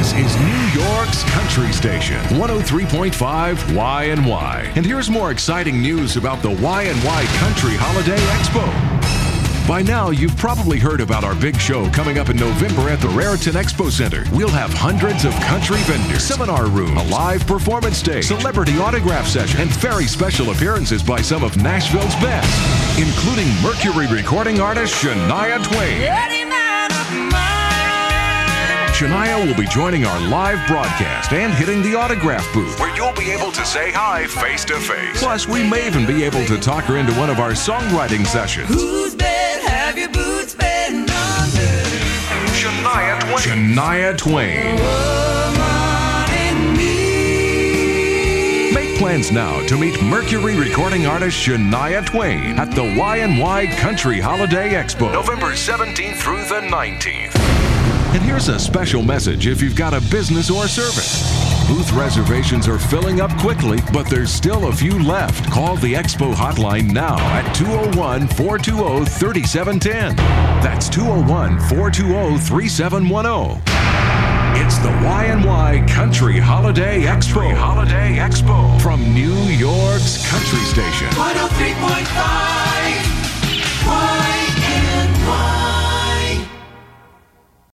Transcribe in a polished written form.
This is New York's country station, 103.5 Y&Y. And here's more exciting news about the Y&Y Country Holiday Expo. By now, you've probably heard about our big show coming up in November at the Raritan Expo Center. We'll have hundreds of country vendors, seminar rooms, a live performance stage, celebrity autograph session, and very special appearances by some of Nashville's best, including Mercury recording artist Shania Twain. Shania will be joining our live broadcast and hitting the autograph booth, where you'll be able to say hi face to face. Plus, we may even be able to talk her into one of our songwriting sessions. Whose bed have your boots been under? Shania Twain. Shania Twain. Make plans now to meet Mercury recording artist Shania Twain at the Y&Y Country Holiday Expo, November 17th through the 19th. And here's a special message if you've got a business or service. Booth reservations are filling up quickly, but there's still a few left. Call the Expo hotline now at 201-420-3710. That's 201-420-3710. It's the Y&Y Country Holiday Expo. From New York's